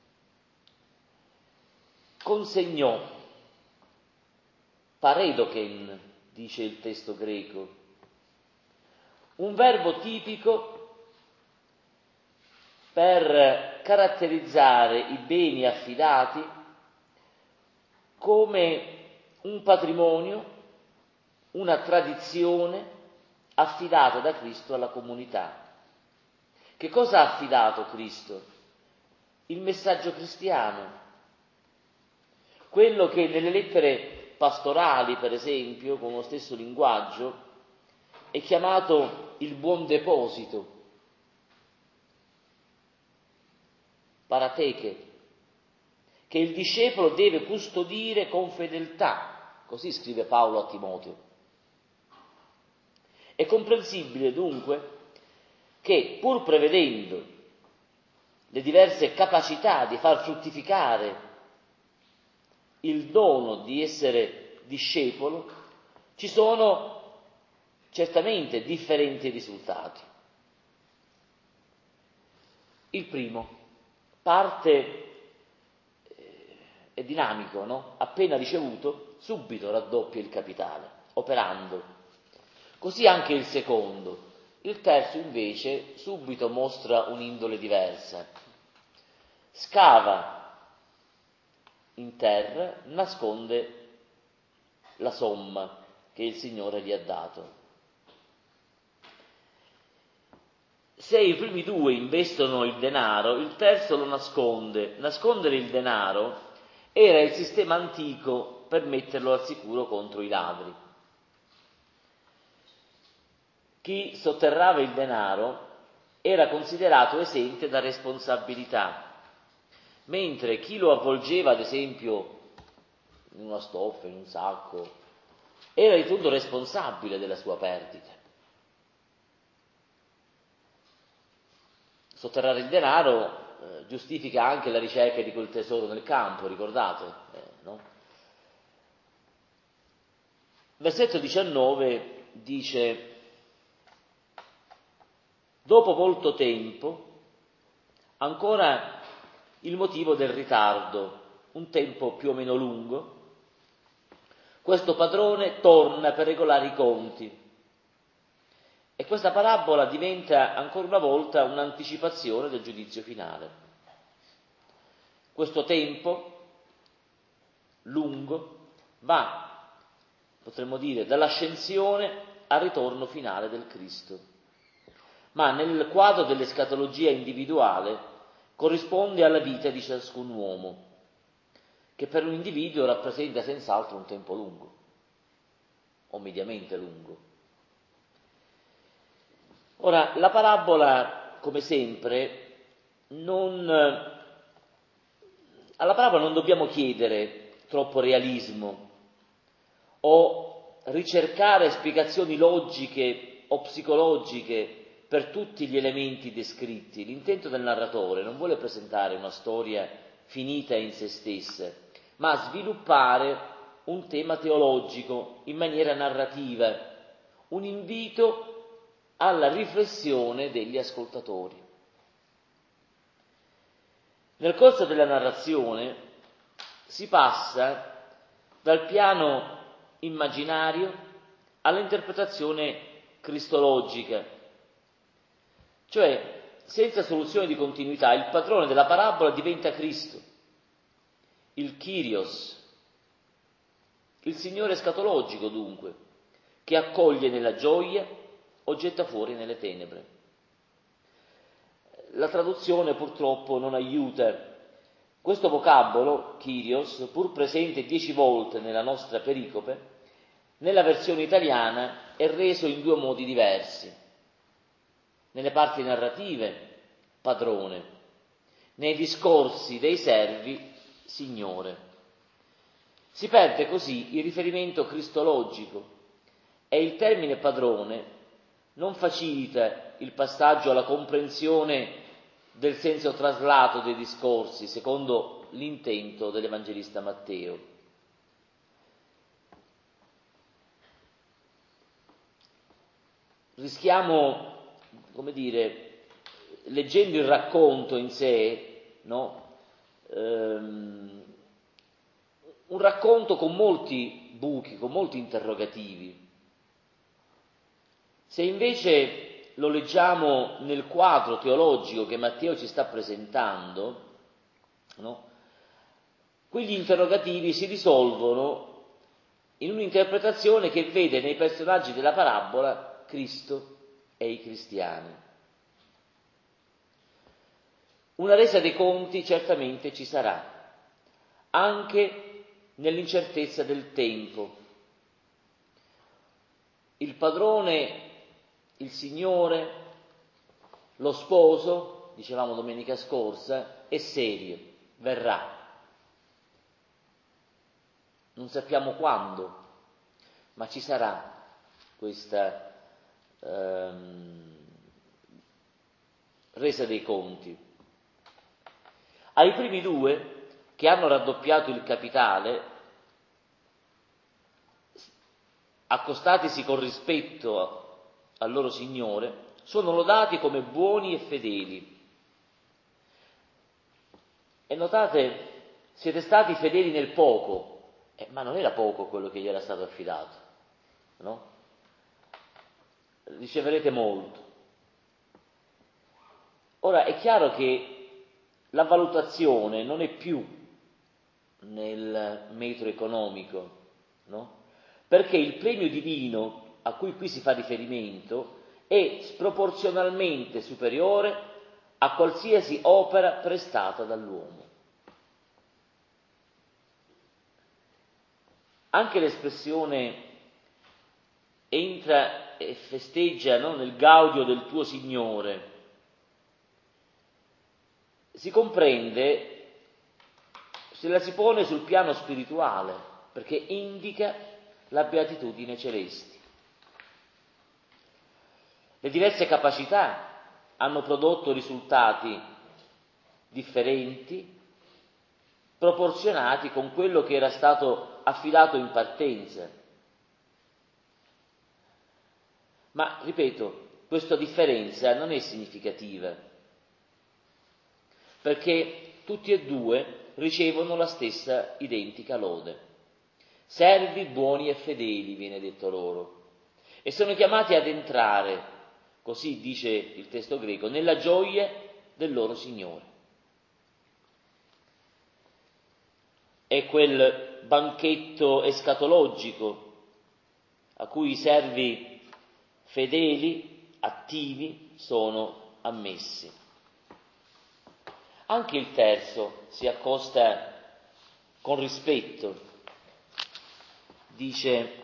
Speaker 1: Consegnò, pareidoken, dice il testo greco, un verbo tipico per caratterizzare i beni affidati come un patrimonio, una tradizione affidata da Cristo alla comunità. Che cosa ha affidato Cristo? Il messaggio cristiano, quello che nelle lettere pastorali, per esempio, con lo stesso linguaggio, è chiamato il buon deposito, parateche, che il discepolo deve custodire con fedeltà, così scrive Paolo a Timoteo. È comprensibile dunque che, pur prevedendo le diverse capacità di far fruttificare il dono di essere discepolo, ci sono certamente differenti risultati. Il primo parte, eh, è dinamico, no? Appena ricevuto, subito raddoppia il capitale, operando. Così anche il secondo. Il terzo invece subito mostra un'indole diversa. Scava in terra, nasconde la somma che il Signore gli ha dato. se i primi due investono il denaro, il terzo lo nasconde. Nascondere il denaro era il sistema antico per metterlo al sicuro contro i ladri. Chi sotterrava il denaro era considerato esente da responsabilità, mentre chi lo avvolgeva, ad esempio, in una stoffa, in un sacco, era ritenuto responsabile della sua perdita. Sotterrare il denaro eh, giustifica anche la ricerca di quel tesoro nel campo, ricordate? Eh, no? Versetto diciannove dice: dopo molto tempo, ancora il motivo del ritardo, un tempo più o meno lungo, questo padrone torna per regolare i conti. E questa parabola diventa ancora una volta un'anticipazione del giudizio finale. Questo tempo lungo va, potremmo dire, dall'ascensione al ritorno finale del Cristo. Ma nel quadro dell'escatologia individuale corrisponde alla vita di ciascun uomo, che per un individuo rappresenta senz'altro un tempo lungo, o mediamente lungo. Ora, la parabola, come sempre, non, alla parabola non dobbiamo chiedere troppo realismo o ricercare spiegazioni logiche o psicologiche per tutti gli elementi descritti. L'intento del narratore non vuole presentare una storia finita in se stessa, ma sviluppare un tema teologico in maniera narrativa, un invito alla riflessione degli ascoltatori. Nel corso della narrazione si passa dal piano immaginario all'interpretazione cristologica, cioè senza soluzione di continuità il padrone della parabola diventa Cristo, il Kyrios, il Signore escatologico dunque, che accoglie nella gioia o getta fuori nelle tenebre. La traduzione purtroppo non aiuta. Questo vocabolo, Kyrios, pur presente dieci volte nella nostra pericope, nella versione italiana è reso in due modi diversi. Nelle parti narrative, padrone; nei discorsi dei servi, Signore. Si perde così il riferimento cristologico e il termine padrone non facilita il passaggio alla comprensione del senso traslato dei discorsi, secondo l'intento dell'Evangelista Matteo. Rischiamo, come dire, leggendo il racconto in sé, no? Ehm, un racconto con molti buchi, con molti interrogativi. Se invece lo leggiamo nel quadro teologico che Matteo ci sta presentando, no? Quegli interrogativi si risolvono in un'interpretazione che vede nei personaggi della parabola Cristo e i cristiani. Una resa dei conti certamente ci sarà, anche nell'incertezza del tempo. Il padrone, il Signore, lo sposo, dicevamo domenica scorsa, è serio, verrà. Non sappiamo quando, ma ci sarà questa ehm, resa dei conti. Ai primi due, che hanno raddoppiato il capitale, accostatisi con rispetto al loro Signore, sono lodati come buoni e fedeli. E notate, siete stati fedeli nel poco, eh, ma non era poco quello che gli era stato affidato, no? Riceverete molto. Ora è chiaro che la valutazione non è più nel metro economico, no? Perché il premio divino a cui qui si fa riferimento è sproporzionalmente superiore a qualsiasi opera prestata dall'uomo. Anche l'espressione entra e festeggia, no, nel gaudio del tuo Signore si comprende se la si pone sul piano spirituale, perché indica la beatitudine celeste. Le diverse capacità hanno prodotto risultati differenti, proporzionati con quello che era stato affidato in partenza. Ma, ripeto, questa differenza non è significativa, perché tutti e due ricevono la stessa identica lode. Servi buoni e fedeli, viene detto loro, e sono chiamati ad entrare, così dice il testo greco, nella gioia del loro Signore. È quel banchetto escatologico a cui i servi fedeli, attivi, sono ammessi. Anche il terzo si accosta con rispetto, dice: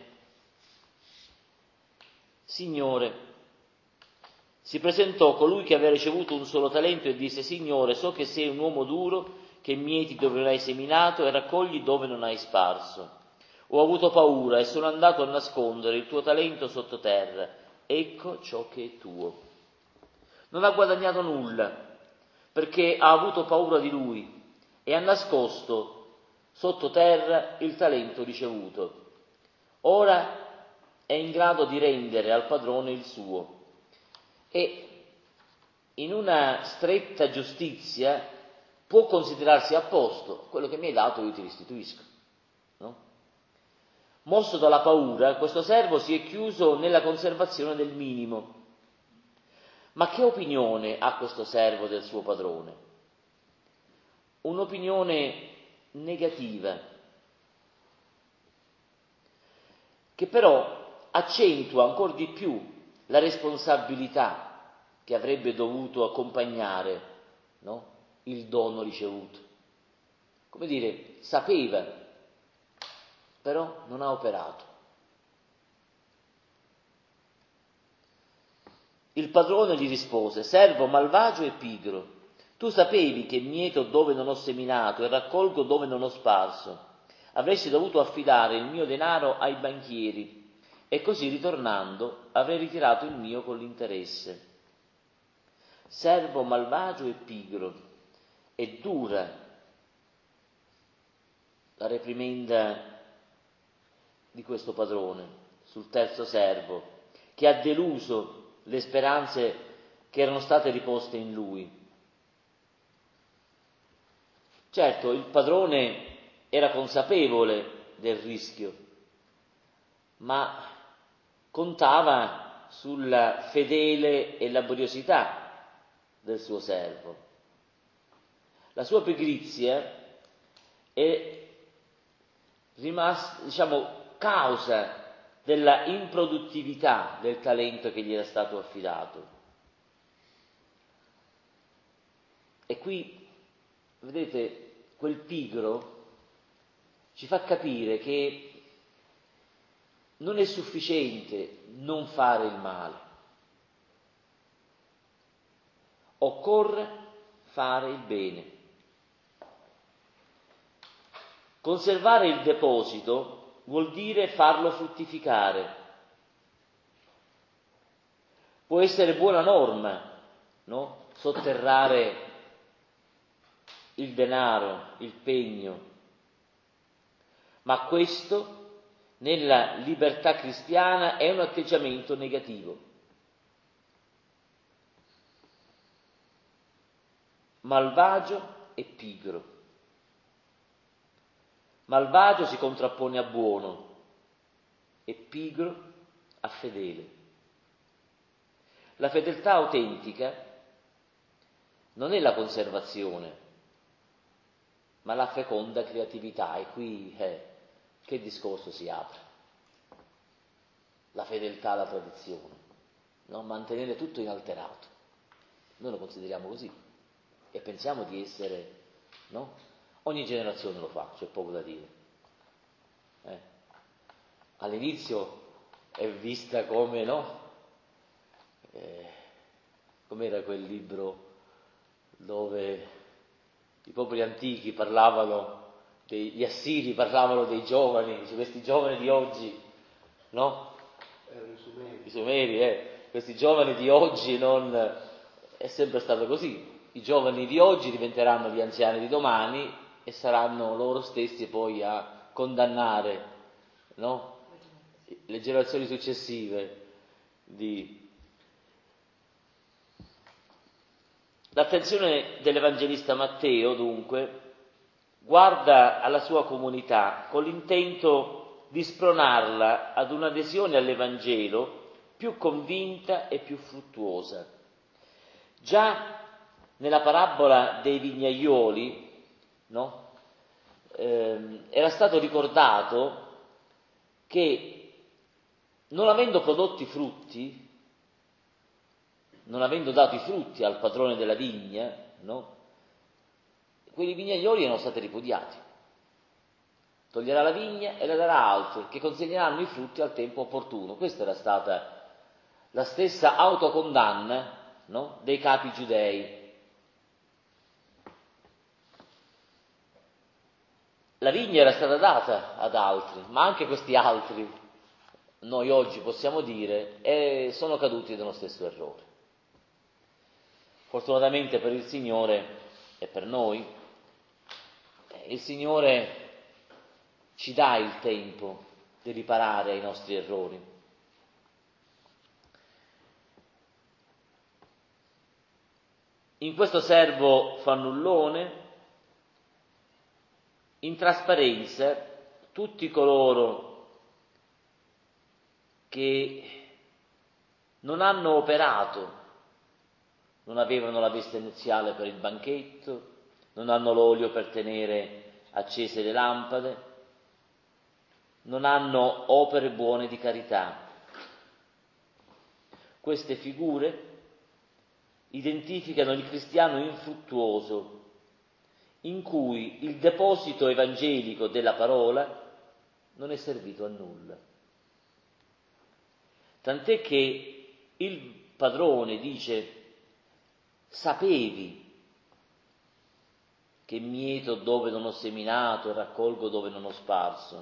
Speaker 1: Signore, si presentò colui che aveva ricevuto un solo talento e disse: Signore, so che sei un uomo duro, che mieti dove non hai seminato e raccogli dove non hai sparso. Ho avuto paura e sono andato a nascondere il tuo talento sottoterra. Ecco ciò che è tuo. Non ha guadagnato nulla, perché ha avuto paura di lui e ha nascosto sottoterra il talento ricevuto. Ora è in grado di rendere al padrone il suo. E in una stretta giustizia può considerarsi a posto: quello che mi hai dato io ti restituisco, no? Mosso dalla paura, questo servo si è chiuso nella conservazione del minimo. Ma che opinione ha questo servo del suo padrone? Un'opinione negativa, che però accentua ancora di più la responsabilità che avrebbe dovuto accompagnare, no, il dono ricevuto. Come dire, sapeva, però non ha operato. Il padrone gli rispose: servo malvagio e pigro, tu sapevi che mieto dove non ho seminato e raccolgo dove non ho sparso. Avresti dovuto affidare il mio denaro ai banchieri e così, ritornando, avrei ritirato il mio con l'interesse. Servo malvagio e pigro. È dura la reprimenda di questo padrone sul terzo servo, che ha deluso le speranze che erano state riposte in lui. Certo, il padrone era consapevole del rischio, ma contava sulla fedele e laboriosità del suo servo. La sua pigrizia è rimasta, diciamo, causa della improduttività del talento che gli era stato affidato. E qui, vedete, quel pigro ci fa capire che non è sufficiente non fare il male. Occorre fare il bene. Conservare il deposito vuol dire farlo fruttificare. Può essere buona norma, no? Sotterrare il denaro, il pegno, ma questo nella libertà cristiana è un atteggiamento negativo. Malvagio e pigro. Malvagio si contrappone a buono e pigro a fedele. La fedeltà autentica non è la conservazione, ma la feconda creatività. E qui eh, che discorso si apre? La fedeltà alla tradizione. no? Mantenere tutto inalterato. Noi lo consideriamo così e pensiamo di essere, no? Ogni generazione lo fa, c'è poco da dire. Eh. All'inizio è vista come, no? Eh, com'era quel libro dove i popoli antichi parlavano, dei, gli assiri parlavano dei giovani, questi giovani di oggi, no?
Speaker 5: Erano i Sumeri.
Speaker 1: I Sumeri, eh. Questi giovani di oggi non... è sempre stato così. I giovani di oggi diventeranno gli anziani di domani e saranno loro stessi poi a condannare, no? Le generazioni successive di... L'attenzione dell'Evangelista Matteo, dunque, guarda alla sua comunità con l'intento di spronarla ad un'adesione all'Evangelo più convinta e più fruttuosa. Già nella parabola dei vignaioli, no? ehm, era stato ricordato che non avendo prodotti frutti, non avendo dato i frutti al padrone della vigna, no? Quei vignaioli erano stati ripudiati. Toglierà la vigna e la darà a altri che consegneranno i frutti al tempo opportuno. Questa era stata la stessa autocondanna, no? Dei capi giudei. La vigna era stata data ad altri, ma anche questi altri, noi oggi possiamo dire, eh, sono caduti nello stesso errore. Fortunatamente per il Signore e per noi, il Signore ci dà il tempo di riparare ai nostri errori. In questo servo fannullone, in trasparenza, tutti coloro che non hanno operato, non avevano la veste nuziale per il banchetto, non hanno l'olio per tenere accese le lampade, non hanno opere buone di carità. Queste figure identificano il cristiano infruttuoso, in cui il deposito evangelico della parola non è servito a nulla. Tant'è che il padrone dice: sapevi che mieto dove non ho seminato e raccolgo dove non ho sparso.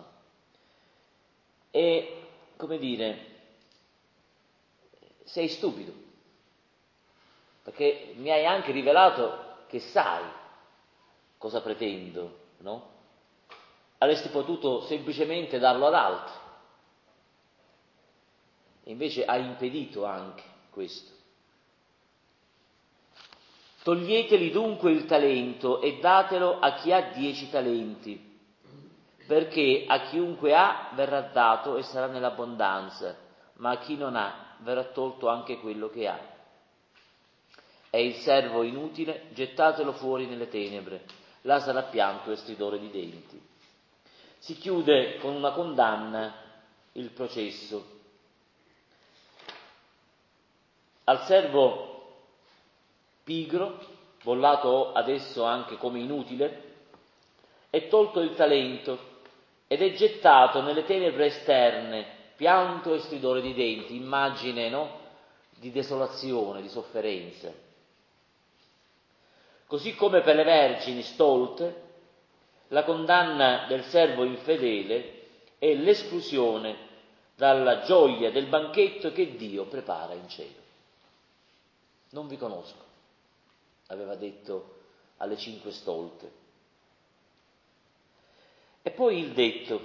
Speaker 1: E, come dire, sei stupido, perché mi hai anche rivelato che sai cosa pretendo, no? Avresti potuto semplicemente darlo ad altri, e invece hai impedito anche questo. Toglieteli dunque il talento e datelo a chi ha dieci talenti, perché a chiunque ha verrà dato e sarà nell'abbondanza, ma a chi non ha verrà tolto anche quello che ha. È il servo inutile, gettatelo fuori nelle tenebre, là sarà pianto e stridore di denti. Si chiude con una condanna il processo. Al servo pigro, bollato adesso anche come inutile, è tolto il talento ed è gettato nelle tenebre esterne, pianto e stridore di denti, immagine, no? Di desolazione, di sofferenza. Così come per le vergini stolte, la condanna del servo infedele è l'esclusione dalla gioia del banchetto che Dio prepara in cielo. Non vi conosco, aveva detto alle cinque stolte. E poi il detto,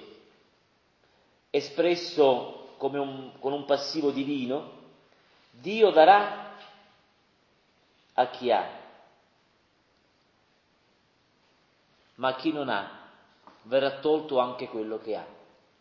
Speaker 1: espresso come un, con un passivo divino: Dio darà a chi ha, ma a chi non ha verrà tolto anche quello che ha.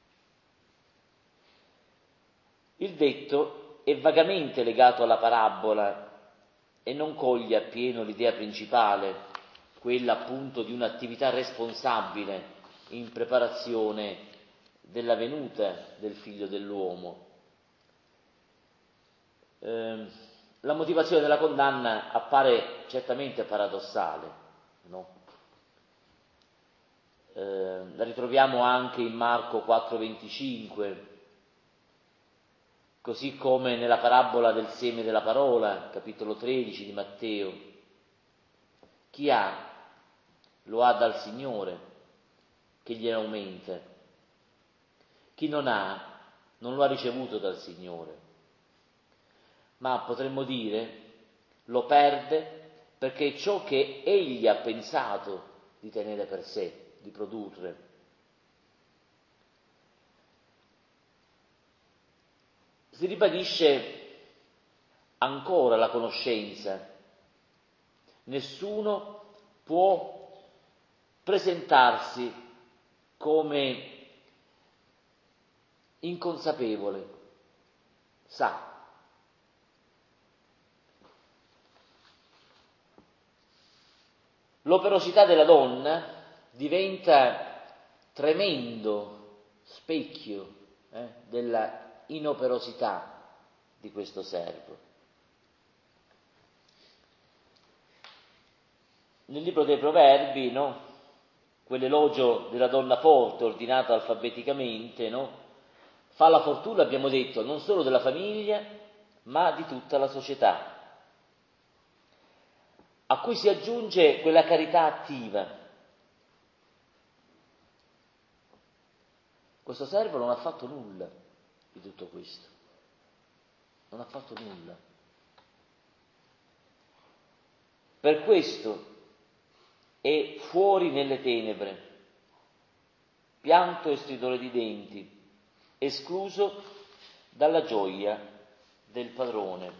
Speaker 1: Il detto è vagamente legato alla parabola e non coglie appieno l'idea principale, quella appunto di un'attività responsabile in preparazione della venuta del Figlio dell'uomo. Eh, la motivazione della condanna appare certamente paradossale, no? Eh, la ritroviamo anche in Marco quattro venticinque, così come nella parabola del seme della parola, capitolo tredici di Matteo. Chi ha, lo ha dal Signore, che gliene aumenta. Chi non ha, non lo ha ricevuto dal Signore. Ma potremmo dire, lo perde perché ciò che egli ha pensato di tenere per sé, di produrre. Si ribadisce ancora la conoscenza. Nessuno può presentarsi come inconsapevole, sa. L'operosità della donna diventa tremendo specchio eh, della inoperosità di questo servo. Nel libro dei Proverbi, no? Quell'elogio della donna forte, ordinata alfabeticamente, no? Fa la fortuna, abbiamo detto, non solo della famiglia, ma di tutta la società, a cui si aggiunge quella carità attiva. Questo servo non ha fatto nulla di tutto questo, non ha fatto nulla. Per questo è fuori nelle tenebre, pianto e stridore di denti, escluso dalla gioia del padrone.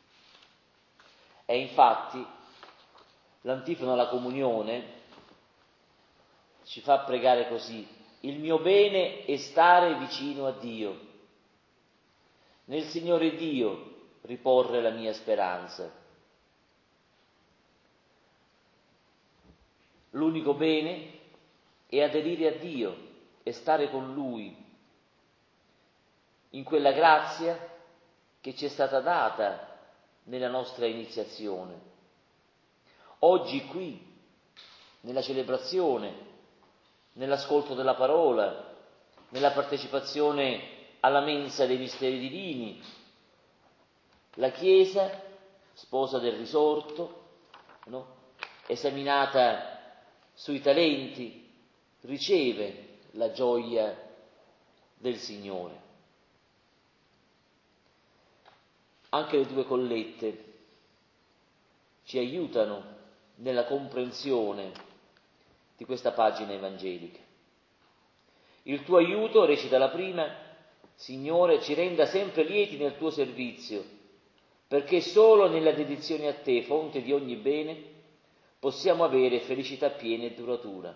Speaker 1: E infatti l'antifona alla comunione ci fa pregare così: il mio bene è stare vicino a Dio, nel Signore Dio riporre la mia speranza. L'unico bene è aderire a Dio e stare con Lui in quella grazia che ci è stata data nella nostra iniziazione. Oggi qui, nella celebrazione, nell'ascolto della parola, nella partecipazione alla mensa dei misteri divini, la Chiesa, sposa del risorto, no? Esaminata sui talenti, riceve la gioia del Signore. Anche le due collette ci aiutano nella comprensione di questa pagina evangelica. Il tuo aiuto, recita la prima, Signore, ci renda sempre lieti nel tuo servizio, perché solo nella dedizione a te, fonte di ogni bene, possiamo avere felicità piena e duratura.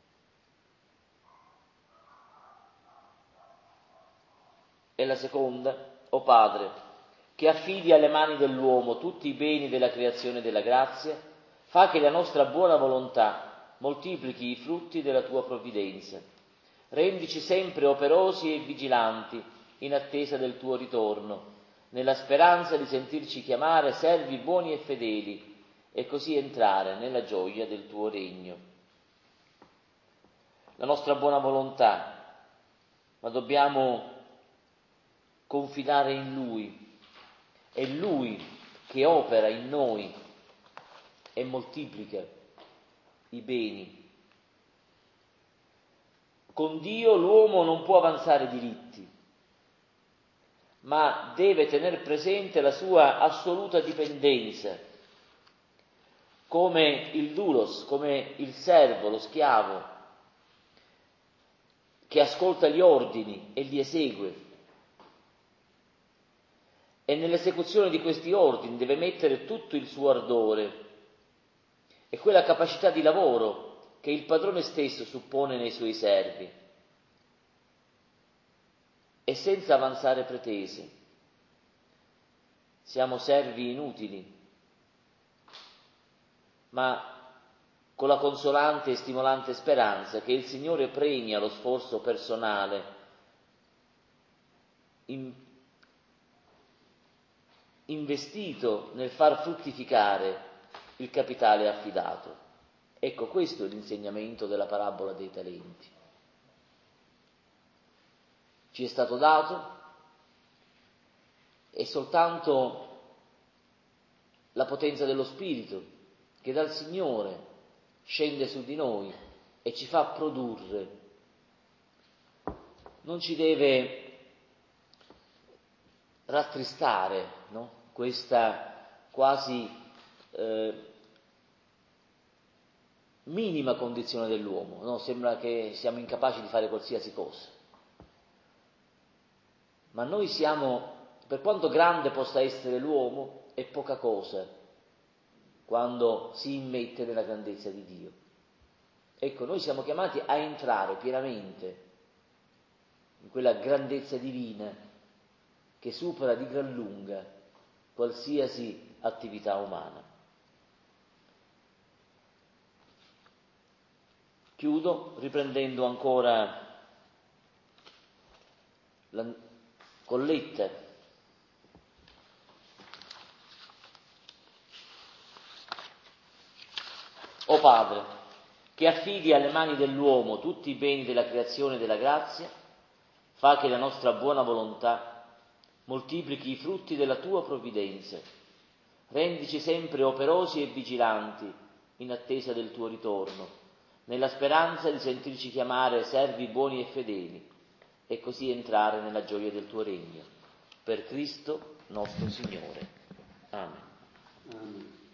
Speaker 1: E la seconda, o Padre, che affidi alle mani dell'uomo tutti i beni della creazione e della grazia, fa che la nostra buona volontà moltiplichi i frutti della tua provvidenza. Rendici sempre operosi e vigilanti in attesa del tuo ritorno, nella speranza di sentirci chiamare servi buoni e fedeli e così entrare nella gioia del tuo regno. La nostra buona volontà, ma dobbiamo confidare in Lui, è Lui che opera in noi e moltiplica i beni. Con Dio l'uomo non può avanzare diritti, ma deve tener presente la sua assoluta dipendenza, come il doulos, come il servo, lo schiavo, che ascolta gli ordini e li esegue. E nell'esecuzione di questi ordini deve mettere tutto il suo ardore e quella capacità di lavoro che il padrone stesso suppone nei suoi servi, e senza avanzare pretese. Siamo servi inutili, ma con la consolante e stimolante speranza che il Signore premia lo sforzo personale in investito nel far fruttificare il capitale affidato. Ecco, questo è l'insegnamento della parabola dei talenti. Ci è stato dato, è soltanto la potenza dello Spirito che dal Signore scende su di noi e ci fa produrre. Non ci deve rattristare, no? Questa quasi eh, minima condizione dell'uomo, no? Sembra che siamo incapaci di fare qualsiasi cosa. Ma noi siamo, per quanto grande possa essere l'uomo, è poca cosa quando si immette nella grandezza di Dio. Ecco, noi siamo chiamati a entrare pienamente in quella grandezza divina che supera di gran lunga qualsiasi attività umana. Chiudo riprendendo ancora la colletta. O Padre, che affidi alle mani dell'uomo tutti i beni della creazione e della grazia, fa che la nostra buona volontà moltiplichi i frutti della tua provvidenza. Rendici sempre operosi e vigilanti in attesa del tuo ritorno, nella speranza di sentirci chiamare servi buoni e fedeli, e così entrare nella gioia del tuo regno. Per Cristo nostro Signore. Amen.
Speaker 3: Amen.